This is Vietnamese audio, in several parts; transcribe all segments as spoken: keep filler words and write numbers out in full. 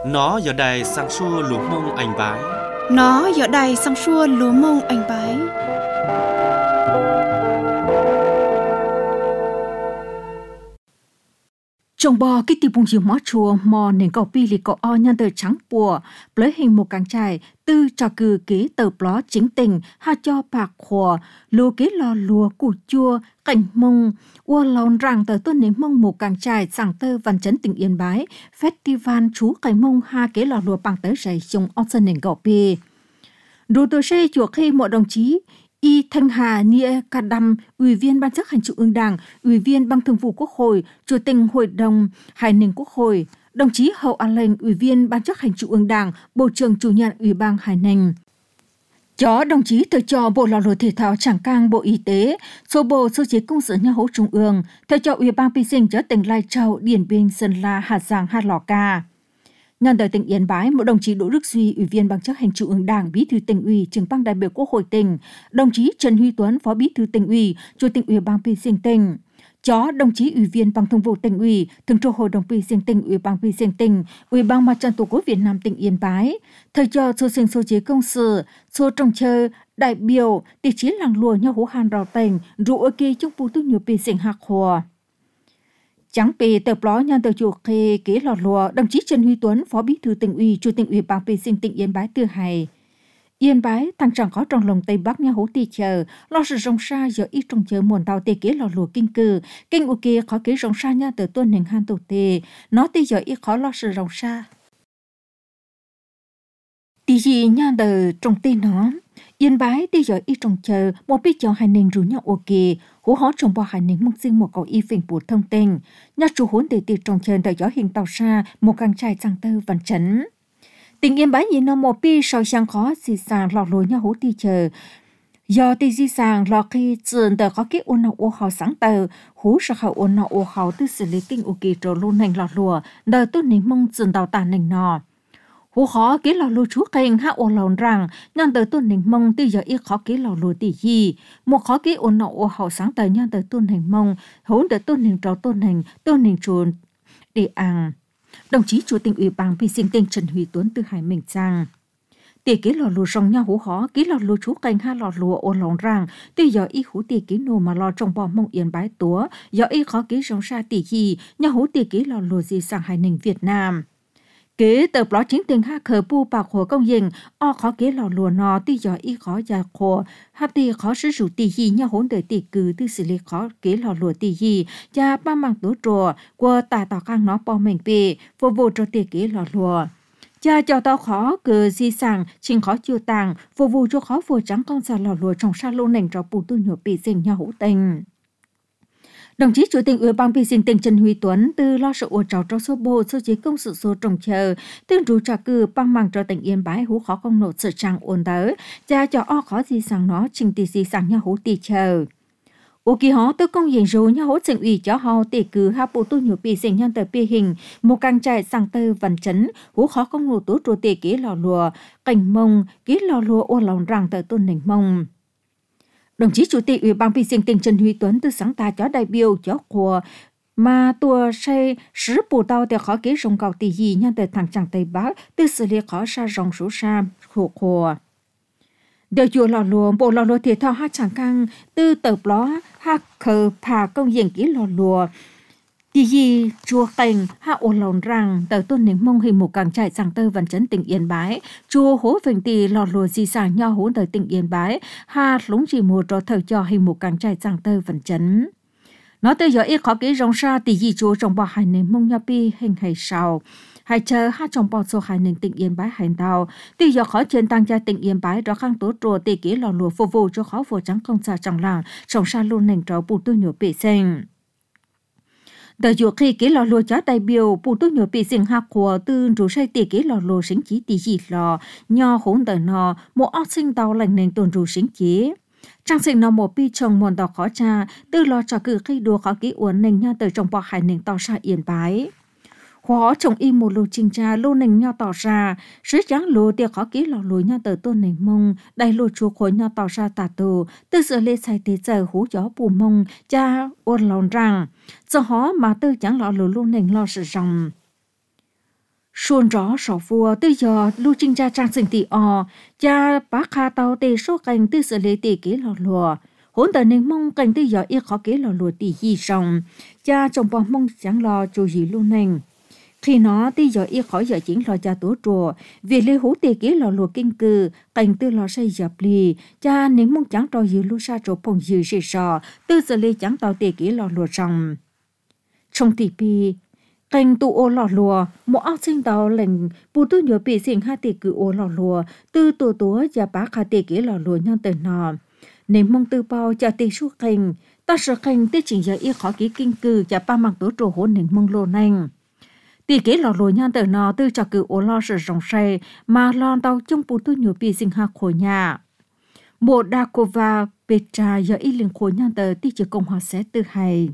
Nó giờ đây sang xua lúa mông anh bái. Nó giờ đây sang xua lúa mông anh bái. Trong bò cái tiệm bông dừa mỏ chùa mò nền cầu pi lì cầu o nhân tờ trắng bùa lấy hình một càng trải tư trò cử kế tờ pló chính tình ha cho bạc khổ lùa kế lò lùa củ chua cảnh mông ua lòn rằng tờ tuân nền mông một càng trải sảng tơ văn chấn tỉnh Yên Bái festival chú cảnh mông ha kế lò lùa bằng tới rầy trong on sân nền cầu pi đồ tờ xe chuộc khi mọi đồng chí Y Thanh Hà Nia Kadam, Ủy viên Ban chấp hành Trung ương Đảng, Ủy viên Ban Thường vụ Quốc hội, Chủ tịch Hội đồng Hải ninh Quốc hội, đồng chí Hậu An Lệnh, Ủy viên Ban chấp hành Trung ương Đảng, Bộ trưởng Chủ nhiệm Ủy ban Hải ninh. Chó đồng chí thời cho Bộ Lao động Thể thao Trảng Cang, Bộ Y tế, số Bộ Sơ chế Công sự Nhà hỗ Trung ương, thời cho Ủy ban Pi sinh cho tỉnh Lai Châu, Điển Biên, Sơn La, Hà Giang, Hà Lò Ca. Nhân đời tỉnh Yên Bái, một đồng chí Đỗ Đức Duy, Ủy viên Ban chấp hành Trung ương Đảng, Bí thư tỉnh ủy, trưởng ban đại biểu Quốc hội tỉnh, đồng chí Trần Huy Tuấn, Phó Bí thư tỉnh ủy, Chủ tịch Ủy ban Pi sinh tỉnh. Chó đồng chí Ủy viên Ban Thường vụ tỉnh ủy, Thường trực Hội đồng Pi sinh tỉnh, Ủy ban Pi sinh tỉnh, Ủy ban Mặt trận Tổ quốc Việt Nam tỉnh Yên Bái. Thời cho số sinh số chế công sự, số trồng chơi, đại biểu, địa chí làng lùa nhau hố hàn rào tỉnh, rủ ở kỳ trong phụ tư nhiều Pi sinh hạc hòa. Chẳng bị tờ pló nhân tờ chủ khê kế lò lùa, đồng chí Trần Huy Tuấn, Phó Bí thư tỉnh ủy, Chủ tịch Ủy ban Pi sinh tỉnh Yên Bái tư hài. Yên Bái, thằng chẳng có trong lòng Tây Bắc nhà hố tì chờ, lo sự rong xa giờ ít trong chờ muôn tàu tê kế lò lùa kinh cử, kinh u kia khó kế rong xa nha tờ tuân hình han tổ tê, nó tì giờ ít khó lo sự rong xa. Tì gì nha tờ trong tê nó, Yên Bái tì giờ ít trong chờ, một bí cho hai nền rủ nhau ô kê, hú hó trong bò hai nền mong sinh một cầu y phình bụt thông tình, nhà chủ hốn tê tì trong chờ tờ gió hình tàu xa, một càng trai sang tơ văn chấn. Tỉnh Yên Bái nhìn nó một pi sau sang khó xì sàng lọt lối nhau hú tì chờ. Do tì di sàng lọt khi dường tờ có cái ôn nào ô hào sáng tờ, hú sợ khảo ôn nào ô hào tư xử lý kinh ô kỳ trò luôn hành lọt lùa, đờ tốt nền mong dường đào tàn nền nọ. Hú khó kế lò lùa chú kênh hạ ô lòn rằng, nhân tờ tôn nền mong tư giờ ít khó kế lò lùa tì gì. Một khó kế ôn nào ô hào sáng tờ nhân tờ tôn nền mong, hốn tờ tôn nền trò tôn nền, tôn nền chuồn để ăn. Đồng chí Chủ tịch Ủy ban Pi sinh tỉnh Trần Huy Tuấn từ Hải Minh rằng tỉ kế lò lùa rong nhau hú khó kế lò lùa chú canh ha lò lùa ô lòng rằng từ giờ y hú tỉ kế nô mà lò trong bò mông Yên Bái túa giờ y khó kế rong xa tỉ gì nhau hú tỉ kế lò lùa gì sang Hải Ninh Việt Nam. Kế tập ló chính tình ha khờ pu bạc hồ công dình o khó kế lò lùa nò từ giờ y khó già khổ ha tỉ khó sử dụng tỉ gì nhau hốn đời tỉ cử từ xử lý khó kế lò lùa tỉ gì cha ba mang tố trùa qua tà tỏ khang nó bò mình bì phục vụ cho tỉ kế lò lùa. Cha cho tao khó cờ di sản trình khó chưa tàng phục vụ cho khó vừa trắng con xà lò lùa trong sa lô nành cho bù tư nhổ bị dình nhau hữu tình. Đồng chí Chủ tịch Ủy ban Pi sinh tỉnh Trần Huy Tuấn từ lo sợ ủa trào cho số bộ sơ chế công sự số trồng chờ tương rủ trả cử bằng bằng cho tỉnh Yên Bái hú khó công nộp sự trang ổn đỡ cha cho o khó di sản nó trình tỷ di sản nhau hữu tỷ chờ. Ô kỳ họ tư công hiện rồi nhau hỗ trình ủy cho họ tỷ cử hạ bộ tu nhổ bị sinh nhân tờ pi hình một càng trại sang tơ văn chấn hú khó công nộp tố trù tỷ ký lò lùa cảnh mông ký lò lùa ô lòng rằng tờ tôn nền mông. Đồng chí Chủ tịch Ủy ban Pi sinh tỉnh Trần Huy Tuấn từ sáng ta cho đại biểu cho của mà tua xe sứ bù tàu để khó kế rong cầu tỷ gì nhân tờ thằng chẳng Tây Bắc từ xử lý khó xa rong số xa khổ khổ. Điều chùa lò lùa, bộ lò lùa thể thao hát chẳng căng từ tập ló hát khờ phà công diện ký lò lùa. Tỷ gì chùa cảnh hạ ô lòng rằng tờ tôn nền mông hình một càng trại sang tơ văn chấn tỉnh Yên Bái. Chùa hố vệnh tỷ lò lùa di sản nhau hốn tờ tỉnh Yên Bái. Hạ lũng chỉ một trò thờ cho hình một càng trại sang tơ văn chấn. Nó tới giờ ít khó kỹ rong xa tỷ gì chùa trong bò hải nền mông nha pi hình hay sao. Hai chờ hát trong bò số hải nền tỉnh Yên Bái hành tàu. Tỷ giờ khó trên tăng gia tỉnh Yên Bái đó khang tố trùa tỷ kỹ lò lùa phục vụ cho khó vô trắng công xa trong làng. Trong xa luôn nền trò bù tư nhổ bị sinh. Đợt dụ khi kế lò lùa cho đại biểu bù tốt nhổ bị sinh hạc của tư rủ say tỉ kế lò lùa sinh chí tỉ gì lò nho hốn đời nò một óc sinh tàu lành nền tồn rủ sinh chí. Trang sinh nó một bi chồng mòn tàu khó cha tư lò cho cử khi đùa khó kỹ uốn nền nha từ trong bò hải nền tàu xa Yên Bái. Khó trồng im một lô trình trà lô nền nho tỏ ra sứ trắng lô tiệc khó kỹ lò lùi nha từ tôn nền mông đầy lô chua khối nho tỏ ra tà tù tư sự lê xài tế giờ hú gió bù mông cha ôn lòng rằng do hó mà tư chẳng lọ lùi lô nền lo sự rồng xuân rõ sổ vua tư giờ lưu trinh cha trang sinh tỷ o cha bác kha tàu tê số cảnh tư xử lý tỷ kỹ lò lùa hỗn tờ nên mong cảnh tư giờ ít khó kỹ lò lùa tỷ gì xong cha chồng bỏ mong chẳng lo chú gì luôn nên khi nó tư giờ ít khó giờ chính lo cha tổ trùa vì lê hữu tỷ kỹ lò lùa kinh cư cảnh tư lo xây dập lì cha nên mong chẳng trò gì lưu sa trổ phong dư sĩ sò tư xử lý chẳng tàu tỷ kỹ lò lùa xong trong tỷ pi cảnh tụ ô lò lùa một áo sinh tàu lệnh bù tu nhớ bị sinh hai tỷ cử ô lò lùa tư tổ tổ và bác hai tỷ kỹ lò lùa nhân tên nọ nên mong tư bao cho tỷ số cảnh ta sợ cảnh tỷ chỉ giờ ít khó kỹ kinh cử và ba mạng tổ trổ hỗn nên mong lô nành tỷ kỹ lò lùa nhân tên nọ tư cho cử ô lò sự rộng say mà lon tàu trong bù tu nhớ bị sinh hai khổ nhà bộ đa cô và Petra giờ ít liền khổ nhân tờ tỷ chỉ công hòa sẽ tư hay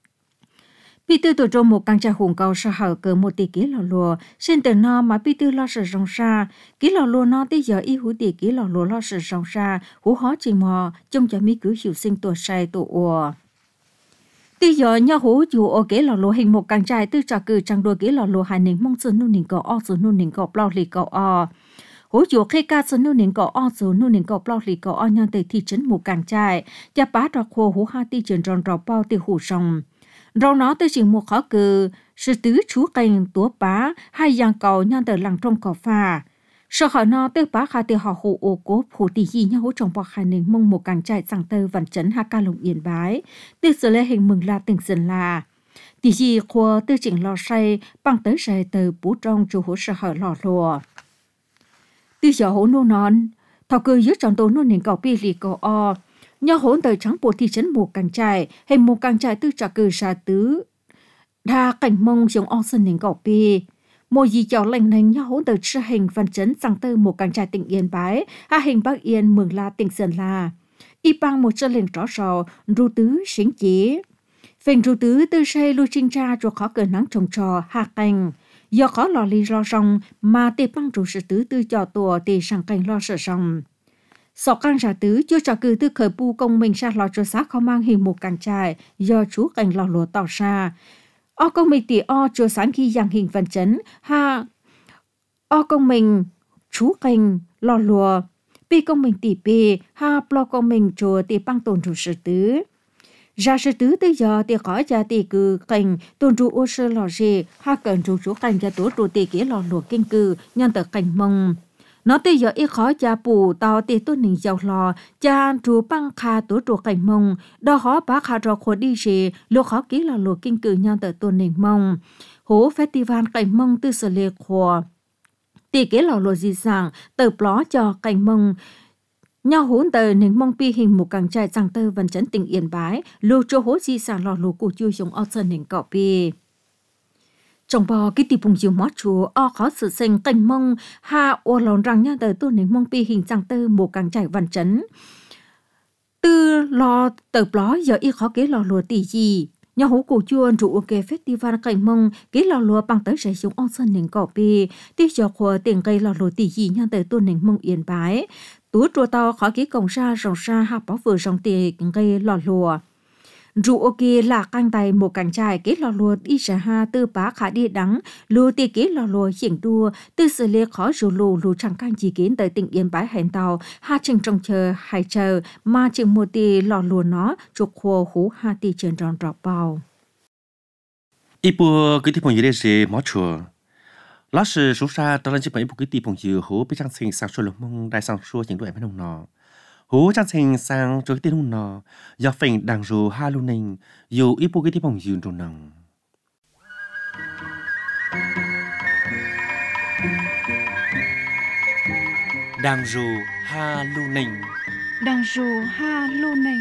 Pi tư tổ trong một căn nhà hùng cao sa hở cỡ một tỷ ký lò lùa, xin từ nó mà pi tư lo sự rong sa, ký lò lùa nó tới giờ y hữu tỷ ký lò lùa lo sự rong sa, hữu hóa chỉ mò, trong cho mi cứ hiểu sinh tuổi sai tuổi ủa. Tới giờ nhau hữu chủ ở ký lò lùa hình một căn trai tư trò cử trang đua ký lò lùa hai nền mong sơn nu nền cỏ o sơn nu nền cỏ bao lì cỏ o. Hữu chủ khi ca sơn nu nền cỏ o sơn nu nền cỏ bao lì cỏ o nhân tới thị trấn một căn trai, cha bá trò khô hữu hai tỷ trần tròn trò bao từ hữu sòng. Rau nó tới chỉ một khó cử, sự tứ chú cành tố bá hay giang cầu nhân tờ làng trong cỏ pha. Sợ khỏi nó tới bá khá tiêu họ hộ ô cố phủ tỷ gì nhau hỗ trong bọc khai nền mong một càng chạy sang tơ văn chấn hạ ca lồng yên bái. Tư sự lê hình mừng là tỉnh dần là. Tỷ gì khua tư chỉnh lò say bằng tới say tờ bú trong chú hỗ sợ khỏi lò lùa. Tư giờ hỗ nô nón, thảo cư dưới tròn tố nô nền cỏ bì lì cỏ o. Nhau hỗn tới trắng bộ thị trấn một càng trại hay một càng trại tư trả cử xa tứ đa cảnh mông giống o sân nền gọc bì một gì cháu lành nành nhau hỗn tới tra hình văn chấn sang tư một càng trại tỉnh Yên Bái hạ hình Bắc Yên Mường La tỉnh Sơn La y bang một chân lên rõ rò ru tứ xính chế phình ru tứ tư say lưu trinh tra cho khó cờ nắng trồng trò hạ cành do khó lò lì lo rong mà tê băng ru sự tứ tư cho tùa tê sang cành lo sợ rong sọ căn giả tứ chưa trả cử tư khởi bu công mình xa lò cho xác không mang hình một càng trại do chú cảnh lò lúa tỏ ra o công mình tỷ o cho sáng khi giang hình văn chấn ha o công mình chú cảnh lò lúa pi công mình tỷ pi ha plo công mình cho tỷ băng tồn trụ sự tứ ra sự tứ tới giờ tỷ khỏi gia tỷ cử cảnh tồn trụ ô sơ lò rì ha cần trụ chú cảnh gia tổ trụ tỷ kế lò lúa kinh cử nhân tờ cảnh mông nó tới giờ ít khó cha bù tao tê tôi nình giàu lò cha chú băng kha tổ trụ cảnh mông đo khó bác kha rò khổ đi gì lô khó ký là lô kinh cử nhau tờ tôi nình mông hố festival cảnh mông tư sở lê khổ tê kế là lô gì sàng tờ pló cho cảnh mông nhau hỗn tờ nình mông pi hình một càng trai sang tơ văn chấn tỉnh Yên Bái lô cho hố gì sàng lò lô cụ chui dùng ao sơn nình cọ pi trong bò cái tiệp bùng chiều mót chúa o khó sự sinh cảnh mông ha ô lòn rằng nha tờ tôi nên mong pi hình sang tơ một càng chạy văn chấn tư lo tờ pló giờ y khó kế lò lùa tỷ gì nhà hố cổ chuôn trụ ok festival cảnh mông kế lò lùa bằng tới sẽ dùng on sân nền cỏ pi tiếp cho khóa tiền cây lò lùa tỷ gì nha tờ tôi nên mong Yên Bái tú chùa to khó kế cổng ra rồng ra ha bảo vừa rồng tiền cây lò lùa Rủ ok là căng tay một càng trai kế lò lùa đi xa ha tư bá khá đi đắng lùa tì kế lò lùa hiển đua tư xử lê khó rủ lù lù chẳng căng chỉ kiến tới tỉnh Yên Bái hẹn tàu ha chừng trong chờ hay chờ mà chừng một tì lò lùa nó trục khô hú ha tì trên tròn trọc bao. Ý bùa cái tí phong dưới đây mó chùa. Ló sự rủ ra tao lên chỉ bởi bùa cái tí phong dưới hú bị trang sinh sang xua lục mông đại sang xua những đuổi mấy nông nọ. Hú trang sinh sang cho cái tí nông nọ do phình đằng rù ha lưu ninh dù ý bùa cái tí phong dưới rù nông. Đằng rù ha lưu ninh Đằng rù ha lưu ninh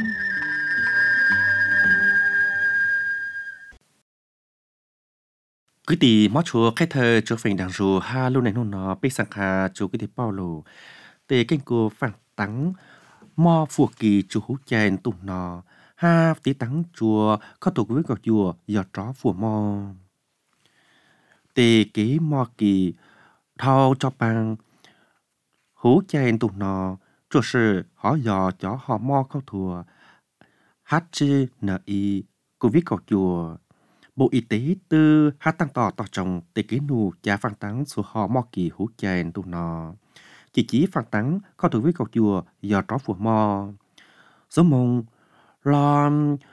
cái tí mó chùa khai thơ cho phình đằng rù ha lưu ninh nông nọ bị sang khá cho cái tí bao lù tê kênh cô phản tắng mò phù kỳ chú hú chèn tụng nọ ha tí tắng chùa có tổ với gọt chùa do chó phù mò tê kế mò kỳ thao cho bằng hú chèn tụng nọ chùa sự họ dò chó họ mò khâu thùa hát chư nợ y cô viết gọt chùa Bộ Y tế từ hai tăng tỏ tỏ trọng để kế nụ giá phản tắng số họ mò kỳ hú chèn tụ nọ. Chỉ chỉ phản tắng có thủ với cầu chùa do tró phùa mò. Số mông lo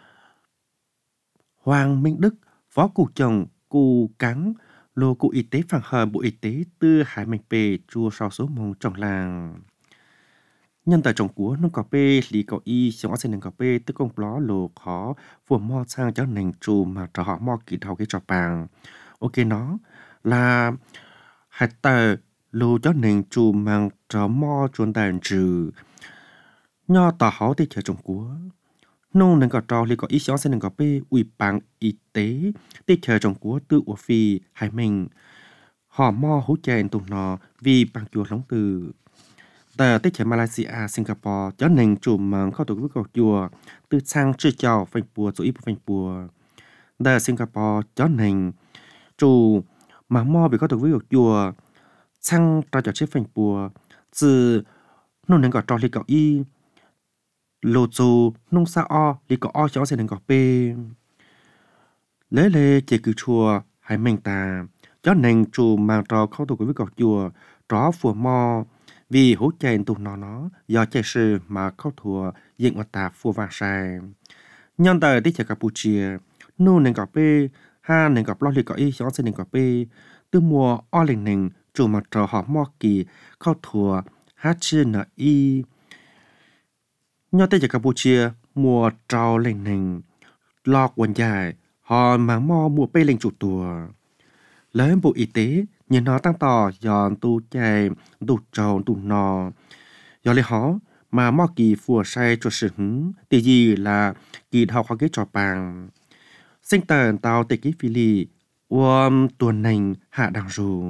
Hoàng Minh Đức, phó cụ chồng, cụ cắn, lô cụ y tế phản hờ Bộ Y tế từ Hải Mạnh Pê chùa sau số mông trong làng. Nhân tại trong của nông cà phê lý cậu y xong ở trên cà phê tức công ló lô khó phùa mò sang cho nền trù mà trò họ mò kỳ thầu cái trò bàng. Ok nó là hạt tờ lô cho nền trù mà trò mò chuồn đàn trừ. Nho tỏ họ thì chờ trong của. Nông nền cà trò lý cậu y xong ở trên cà phê ủy bằng y tế thì chờ trong của tự ủa phi hải mình. Họ mò hú chèn tụi nó vì bằng chùa lóng từ. Tại tích chế Malaysia, Singapore, cho nên chủ mạngเข้าถึงวิกฤตจัวtừ sang chưa chào phanh bùa rồi ít phanh bùa. Tại Singapore, cho nên chủ mà mò bịเข้าถึงวิกฤตจัว sang ra cho chế phanh bùa từ nông nền gọi trò lý cậu y lô dù nông sa o lý cậu o cho sẽ nền gọi bê. Lễ lệ chế cử chùa hay mình ta cho nên chủ mạng tròเข้าถึงวิกฤตจัวtrò phùa mò vì hỗ trợ tụi nó nó do chạy sự mà không thua diện ở ta phù vàng sai. Nhân tại tích chế Campuchia, nô nền cà phê, ha nền cà phê lì cà y xóa xin nền cà phê, từ mùa o lên nền chủ mặt trò họ mò kỳ không thua hát chưa nợ y. Nhân tích chế Campuchia, mùa trào lên nền lo quần dài, họ mang mò mùa bê lên chủ tùa. Lấy Bộ Y tế nhìn nó tăng tỏ dọn tu chạy tu tròn tu nò do lấy họ mà mò kỳ phùa say cho sự hứng thì gì là kỳ học học cái trò bằng sinh tần tao tịch cái phi lì uom tuần nành hạ đằng rù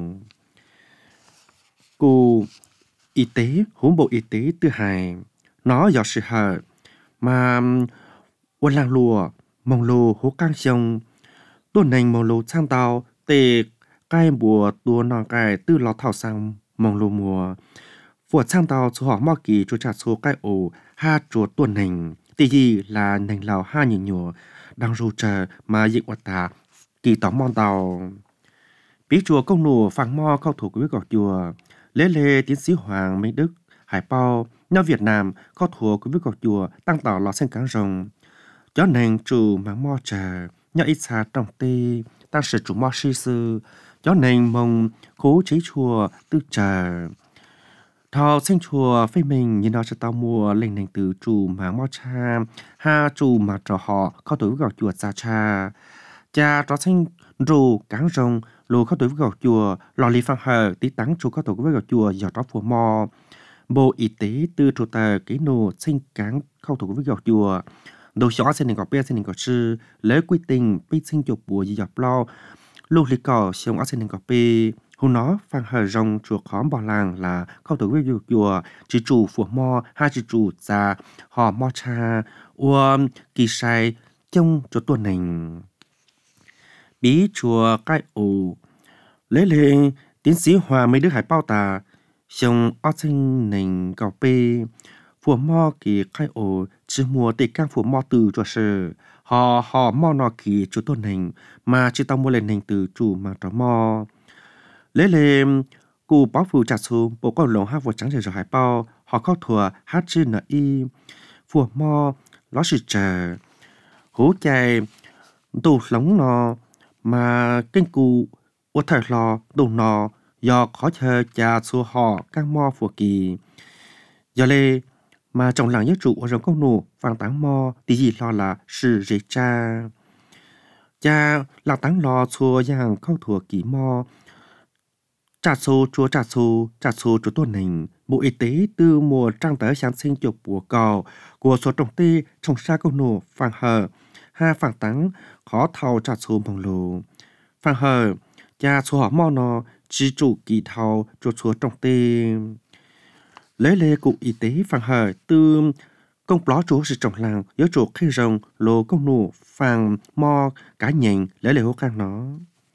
cụ y tế huống Bộ Y tế tư hài nó do sự hở mà uôn lang lùa mong lù hố cang sông tuần nành mong lù sang tao tịch cái bùa tua nòng cái từ lọ thảo sang mong lù mùa phùa sang tàu số họ mò kỳ cho chặt số cái ổ ha chuột tuần nành tí gì là nành lào ha nhỉ nhùa đang ru chờ mà dịch hoạt ta kỳ tỏ mong tàu biết chùa công nụ phẳng mò cao thủ của biết gọt chùa lễ lê tiến sĩ Hoàng Minh Đức Hải Bao nhau Việt Nam cao thủ của biết gọt chùa tăng tàu lọ xanh cáng rồng cho nên chủ mà mò chờ nhau ít xa trong tê tăng sự chủ mò sư sư cho nên mong cố chế chùa tư chờ thọ sinh chùa phê mình như nó sẽ tao mua lên nền từ chủ mà mò cha ha chủ mà trò họ có tuổi gọt chùa cha cha cha trò sinh rù cáng rồng lù có tuổi gọt chùa lò lì phang hờ tí tắng chủ có tuổi gọt chùa giờ trò phùa mò Bộ Y tế từ chủ tờ cái nô sinh cáng không tuổi gọt chùa đồ xóa xin gọt bê xin gọt sư lấy quy tình bí sinh chụp bùa gì dọc lo lúc lý cỏ xong ở trên gọt bê hôn nó phang hờ rong chùa khóm bỏ làng là không tuổi với chùa chỉ chủ phùa mò hai chỉ chủ già họ mò cha uom kỳ sai trong chỗ tuần nành bí chùa cái ổ lấy lên tiến sĩ Hòa mấy đứa hải bao tà xong ở trên nành gọt bê phùa mò kỳ cái ổ chỉ mua tê cang phùa mò từ cho sự họ họ mò nọ kỳ chỗ tuần nành mà chỉ tao mua lên nành từ chủ mà trò mò lấy lên cụ bảo phù chặt xuống bộ con lồng hai vợ trắng rồi hải bao họ có thua hát chữ nợ y phùa mò nó sự chờ hú chạy tù lóng nọ mà kênh cụ ở thời lò tù nọ do khó chờ cha xua họ các mò phùa kỳ giờ lê mà trong làng nhất trụ ở trong công nụ vàng táng mò tí gì lo là sự dễ cha cha là táng lo xua giang không thua kỳ mò trả số chúa trả số trả số chúa tuần nành Bộ Y tế từ mùa trang tới sáng sinh chụp của cầu của số trồng tê trong xa công nụ phàng hờ ha phàng táng khó thầu trả số bằng lù phàng hờ cha số họ mò nó chỉ chủ kỳ thầu chúa chúa trồng tê lấy lê cụ y tế phàng hờ từ công bó chúa sự trồng làng nhớ chuột khi rồng lô công nụ phàng mò cá nhện lấy lê hô khang nó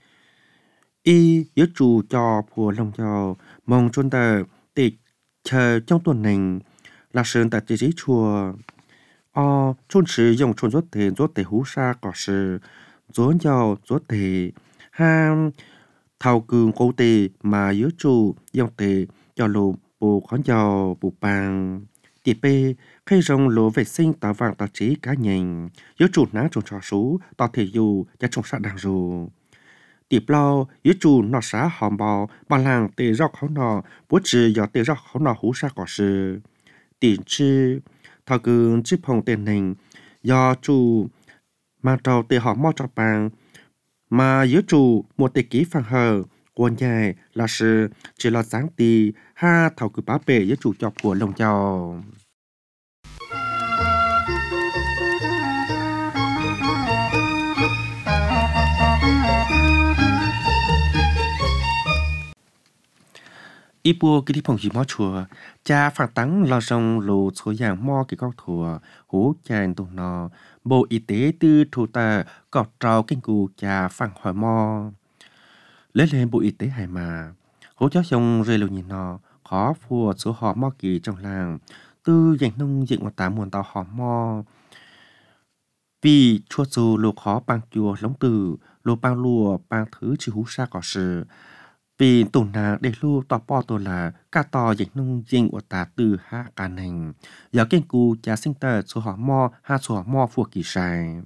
y nhớ chủ cho phùa lòng cho mong chôn tờ tịch chờ trong tuần nành là sơn tại chế chùa o chôn sử dụng chôn rốt tiền rốt để hú sa cỏ sử dỗ giàu dỗ tệ ha thầu cường cố tệ mà yếu chủ dòng tệ cho lù bù khó giàu bù bằng tỷ bê khi rong lúa vệ sinh tạo vàng tạo trí cá nhân yếu chủ ná trồng trò số tạo thể dù cho trồng sát đàng dù tỷ bao yếu chủ nọ xá hòm bò bằng làng tê róc khó nọ bố trì do tê róc khó nọ hú sa cỏ sư tỷ chi thầu cường chip hồng tên nền do chủ mà trâu tê họ mò cho bằng mà yếu chủ một tê ký phẳng hờ quân dài là sự chỉ là sáng tì ha thầu cứ bá bể yếu chủ chọc của lồng giàu ít bùa cái đi phòng gì mò chùa cha phản tắng lo rong lù số dạng mò cái góc thùa hú chàng tụng nọ bộ y tế tư thủ tờ cọt trào kinh cù cha phản hỏi mò lấy lên bộ y tế hải mà hú cháu xong rơi lù nhìn nọ khó phùa số họ mò kỳ trong làng tư dành nông diện một tám muôn tàu họ mò vì chua dù lù khó bằng chùa lóng từ lù bằng lùa bằng thứ chỉ hú sa cỏ sự vì tụ nàng để lưu tỏ bỏ tổ là cả tỏ dịch nông dinh của ta từ hạ cả nành giờ kinh cú cha sinh tờ số họ mò ha số họ mò phù kỳ sai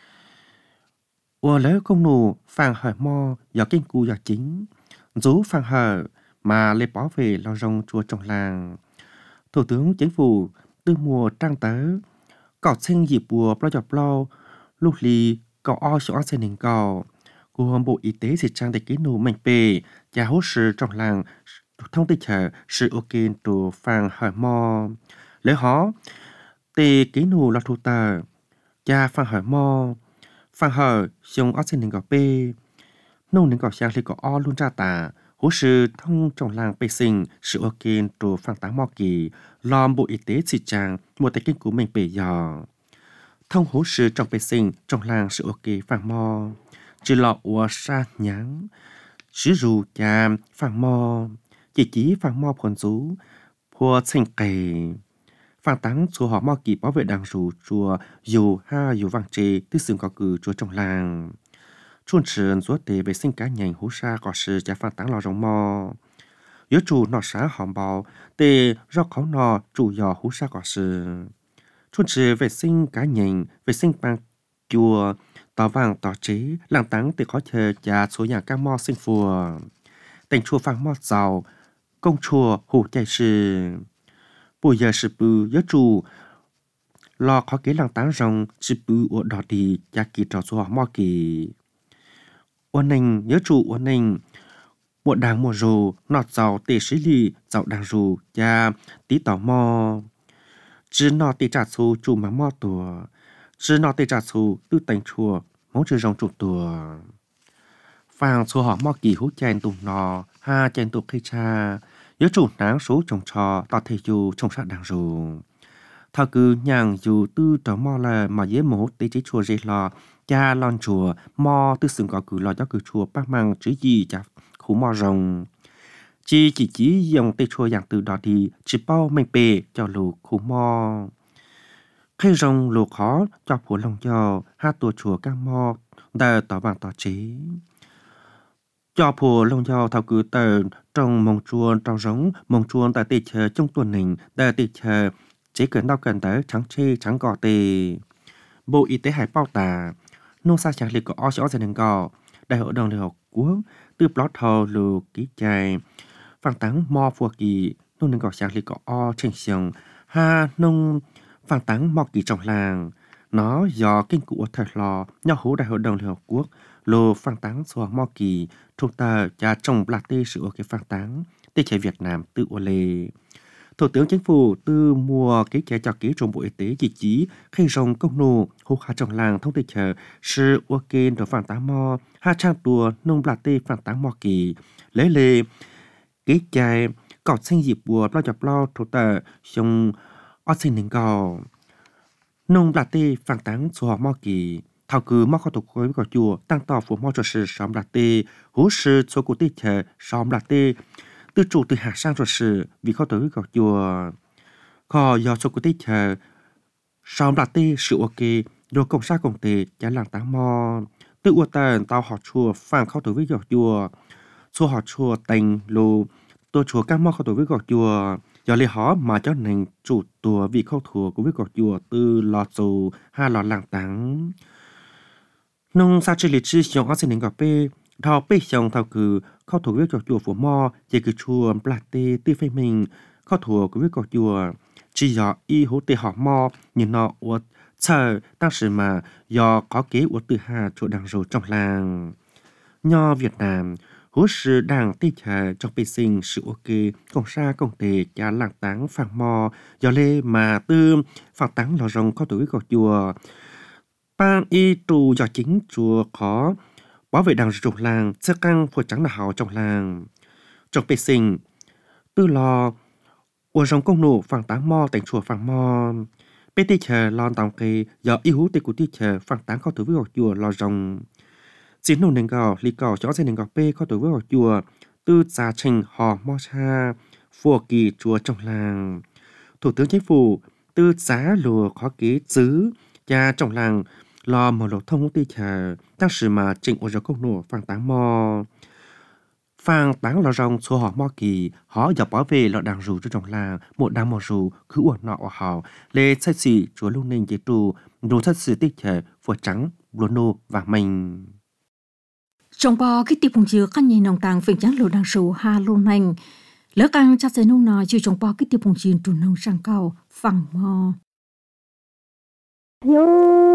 ủa lấy công nụ phàng hỏi mò giờ kinh cú giờ chính rú phàng hở mà lấy bảo vệ lo rong chùa trong làng thủ tướng chính phủ từ mùa trăng tớ cọ sinh dịp bùa bao dọc lâu lúc lì cọ o số xe nền cọ của bộ y tế dịch trang để ký nụ mạnh bề và hỗ trợ trong làng thông tin chờ sự ok của phàng hỏi mò lấy họ tê ký nụ là thủ tờ cha phàng hỏi mò phàng hỏi dùng ở trên nền gò bê nông nền gò sang thì có o luôn ra tà hỗ trợ thông trong làng bê sinh sự ok của phàng táng mò kỳ làm bộ y tế dịch trang một tay kinh của mình bề dò thông hỗ trợ trong bê sinh trong làng sự ok phàng mò chỉ lọ ua sa nháng sử dụng cha phàng mò chỉ chỉ phàng mò phồn rú phùa sinh kề phàng táng chùa họ mò kỳ bảo vệ đàng rù chùa dù ha dù vang trề tư xương có cử chùa trong làng chuồn trườn rúa tề vệ sinh cá nhành hú sa có sự cha phàng táng lò rong mò yếu chủ nọ xá hòm bào tề do khó nọ chủ dò hú sa có sự chuồn trườn vệ sinh cá nhành vệ sinh bằng chùa tỏ vàng tỏ chế làng táng từ khó chờ cha số nhà các mò sinh phùa thành chùa phàng mò giàu công chùa hủ chạy sự bây giờ sự bư yếu chủ lo khó kế làng táng rồng sự bư ở đỏ đi cha kỳ trò số mò kỳ ôn ninh yếu chủ ôn ninh một đàng mùa rù nọt giàu tê sĩ lì giàu đàng rù cha tí tỏ mò chứ nọ tê trả số chủ mà mò tùa chứ nó tê trả số tư thành chùa mong chứ rong chụp tùa phàng số họ mò kỳ hú chèn tùng nọ ha chèn tụ khi cha yếu chủ náng số trồng trò tỏ thể dù trồng sát đàng rù thao cứ nhàng dù tư trò mò là mà dễ mốt tê chế chùa dê lò cha lon chùa mò tư xứng có cử lò cho cử chùa bác mang chứ gì chả khủ mò rồng chỉ chỉ chỉ dòng tê chùa dạng từ đó thì chỉ bao mình bề cho lù khủ mò khi rong lù khó cho phổ lòng cho hai tổ chùa các mò đờ tỏ vàng tỏ chế cho phổ lòng cho thảo cứ tờ trong mong chuông trong giống mong chuông tại tê chờ trong tuần hình đờ tê chờ chế cần đau cần tới trắng chê trắng gò tê bộ y tế hải bao tà nông sa chẳng liệt có o xó gia đình gò đại hội đồng liên hợp quốc từ plot thầu lù ký chai phản táng mò phùa kỳ nông đình gò chẳng liệt có o trên sông ha nông phản táng mò kỳ trong làng nó do kinh cụ thời lò nhau hữu đại hội đồng liên hợp quốc lô phản táng xóa mò kỳ trung tờ cha trồng bạc tê sự ở cái phản táng tê trẻ Việt Nam tự ô lê Thủ tướng Chính phủ từ mùa ký chế cho ký trong Bộ Y tế chỉ chỉ khi rồng công nụ hô khá trong làng thông tin chờ sự ua kên đồ phản táng mò ha trang đùa nông bạc tê phản táng mò kỳ lấy lê ký chế cọt sinh dịp bùa bao chọc lo thủ tờ xong ở sinh ninh gò nông bạc tê phản táng xóa mò kỳ thảo cứ mò khó tục khối của chùa tăng tỏ phụ mò cho sự xóm bạc tê hú sự số cụ tê chờ xóm bạc tê từ chủ từ hạ sang rồi sự vì khó tới gặp chùa khó do số của tết chờ sau là tê sự ok rồi công sát công tệ trả làng táng mò tự ua tàn tao họ chùa phang khao tuổi với giọt chùa chùa họ chùa tình lù tôi chùa các mò khao tuổi với giọt chùa giờ lấy họ mà cho nên chủ tùa vị khao thùa của với giọt chùa từ lò dù ha lò làng tắng nông sa chỉ lịch sử xong ở trên nền gò bê thao bê xong thao cứ khao thùa với giọt chùa của mò chỉ cứ chùa plà tê tư phê mình khao thùa của với giọt chùa chỉ giờ y hỗ tê họ mò nhìn nó uất chờ当时mà do có kế của từ hà chỗ đằng rồi trong làng nho Việt Nam hỗ sự đảng tây chờ trong bê sinh sự ok công sa công tề cha làng táng phàng mò do lê mà tư phàng táng lò rồng có tuổi của chùa ban y tù do chính chùa có bảo vệ đằng trong làng sơ căng phù trắng là hào trong làng trong bê sinh tư lò ua rồng công nụ phàng táng mò thành chùa phàng mò bé tê chờ lon tòng kê do y hú tê của tê chờ phẳng táng khó tuổi với học chùa lò rồng chiến nông nền gò lý gò cho gia đình gò bê khó tuổi với học chùa tư gia trình hò mò cha phùa kỳ chùa trong làng thủ tướng chính phủ tư giá lùa khó ký xứ cha trong làng lò mở lột thông tê chờ tăng sự mà trình ổ dọc công nổ phẳng táng mò phang táng lò rong xua họ mò kỳ họ dọc bảo vệ lọ đàng rù cho trong làng một đám mò rù cứ uổng nọ ở họ lê sách xì chúa lưu ninh chế trù đồ sách xì tích thể phùa trắng lúa nô và mình trong bò cái tiệp hồng chứa căn nhìn nòng tàng phình trắng lô đàng rù ha lưu ninh lỡ căng chắc sẽ nông nọ chưa trong bò cái tiệp hồng chứa trù nông sang cầu phẳng mò yo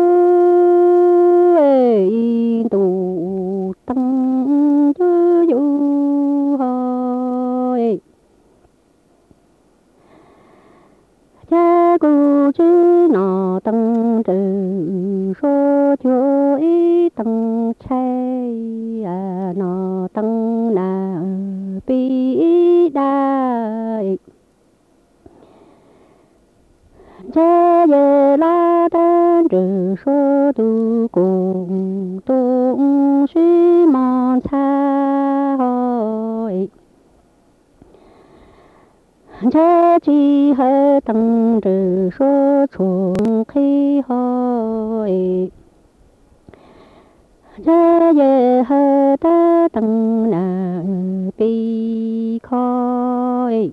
ê tù tăng yo yo hoi cha cô chứ nọ tăng trừ số cho ý tăng chay à nọ tăng na bi đại cha ye la tan trừ số tu cùng tung suy mòn xa hội cha chi hơi tăng trừ số chuông khi hội cha ye hơi ta tăng na bi khói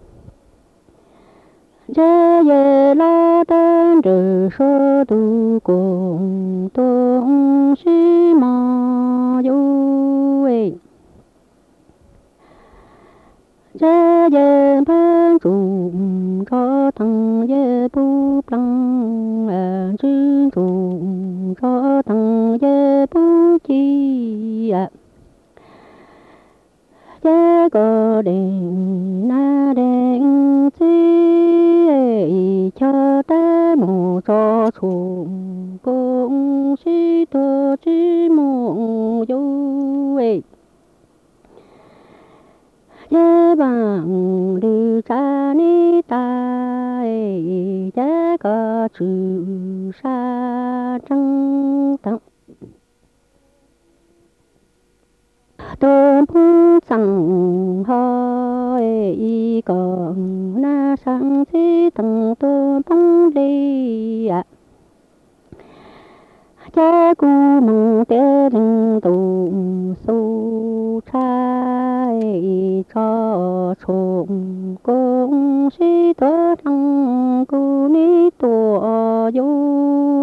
cha ye la tan trừ số tu cùng tung suy mò du cha ye ban trùng cho thằng ye bu plăng à chứ trùng cho thằng ye bu chi à cha có đèn na đèn chi cho ta mù cho trùng cũng si to chi mù du cha bằng đi cha ni ta cha có chữ sa trăng tặng tôm phun sang hơi còn na sang si tặng tôm bông đi à cha cu mong tê linh tùng su trai cho trùng công si tơ thăng cu ni tổ du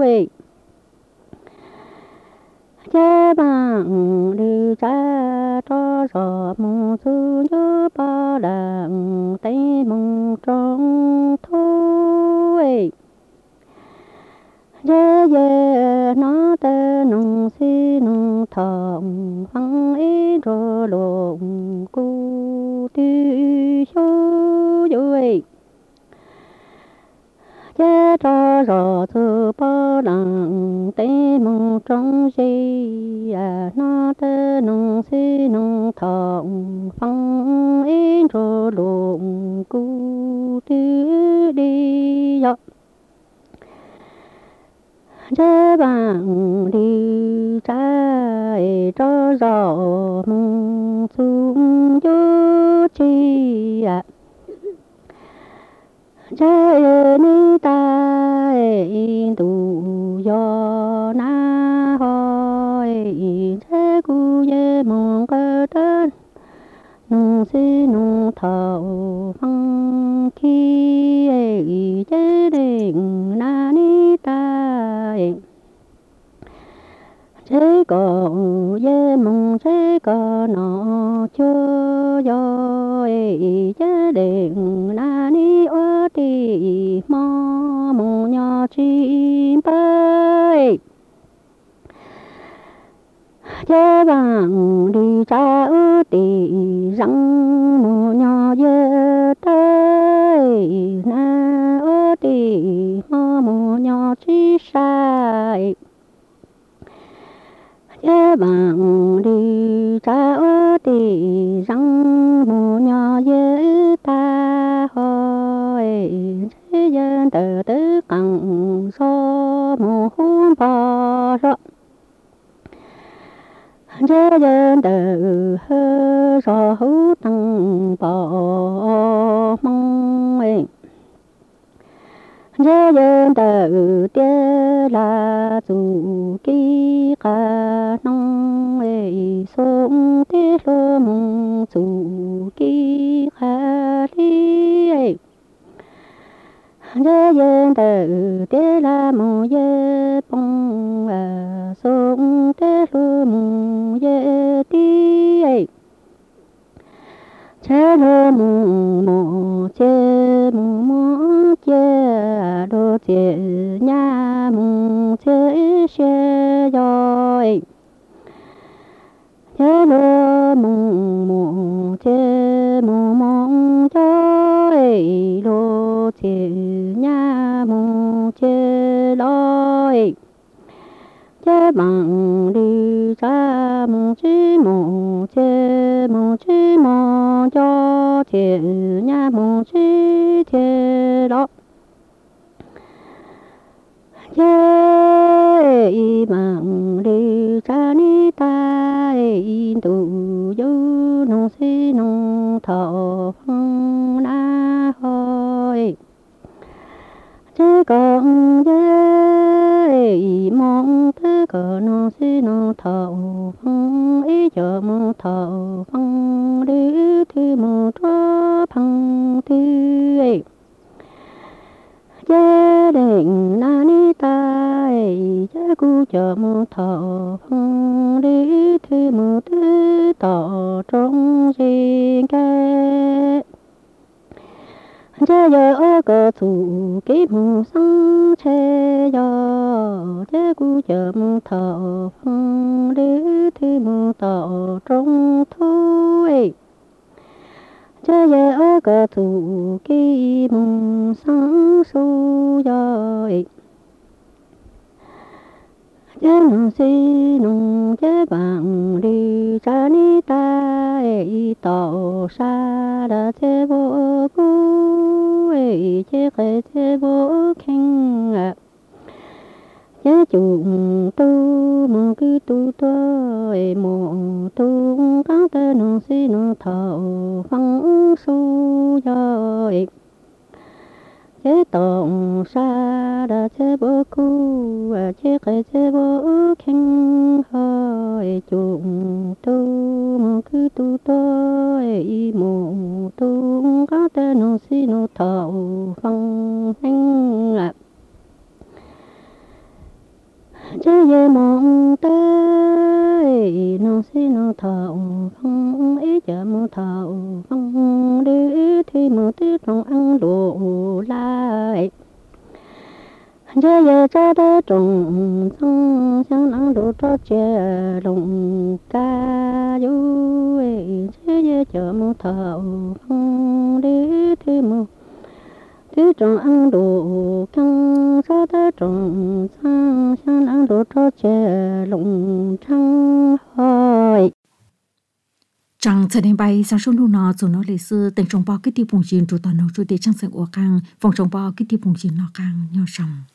cha bằng đi cha cho rõ mong su nhớ ba đằng tay mong trong thôi ye ye nó tê nông si nông thòng phăng ý rô lồng cu ti xô vui ye cho rõ thư ba đằng tay mong trong si à nó tê nông si nông thòng phăng ý rô lồng cu ti đi dọc cha bằng đi cha cho rõ mong xuống cho chi à cha ni ta tu do na hoi nông si nông thọ phong khi ấy chế định na ni ta chế có ye mong chế có nó cho yo ấy chế định na ni ở đi mò mong nhỏ chim bay chế bằng đi cha ở đi răng mò nhỏ ye tới na ở đi mò mò nhỏ chi sai chế bằng đi cha ở đi răng mò nhỏ ye ta hỏi chế dân từ từ cẳng so mò hôn bò rõ chế dân từ hơ so hú tăng bò mong ấy chế dân từ tía là dù kí cả nông ấy sống tía lô mong dù kí khá đi ấy chế dân từ tía là mong ye bông à sống tía lô mong ye đi ấy chế lô mong mong chế mong mong chế đô chế nhà mong chế xe rồi chế lô mong mong chế mong mong chơi đô chế nhà mong chế lối chế bằng đi ra mong chí mong chế mong chí mong cho chế nhà mong chí chế đó chế bằng đi ra ni ta tu du nông si nông thọ phong na hồi chế còn chế mong thế cờ nông si nông thọ phong ý chờ mong thọ phong đi thi mong cho phong thi chế định na ni ta chế cu chờ mong thọ phong đi thi mong tư tỏ trong riêng cái chế giờ ở cờ thủ ký mong sáng chế giờ chế cu chờ mong thọ phong đi thi mong tỏ trong thu chế giờ ở cờ thủ ký mong sáng su giờ chế nông si nông chế bằng đi cha ni ta tỏ xa đã chế vô cú chế khẽ chế vô khen ạ chế chung tu mong cứ tu tôi mong tu các tên nông si nông thọ phong su rồi chế tổng xa đã chế vô cú chế khẽ chế vô khen hỏi chung tu mong cứ tu tôi mong tu các tên nông si nông thọ phong hành ạ chế về mong tới nông si nông thọ phong ý chờ mong thọ phong đi thì mong tí trong ăn đồ lại chế về cho tới trồng xong sáng nắng đồ cho chè đồng ca du chế về chờ mong thọ phong đi thì mong thứ trồng ăn đồ căng cho tới trồng sang sang ăn đồ cho chè lồng trăng hỏi Chẳng thời điểm bay sang sông nọ dù nó lịch sử tỉnh trồng bao cái tiêu bùng chín chủ tàu nấu chủ đề trang sức của căng phòng trồng bao cái tiêu bùng chín nọ căng nhỏ sòng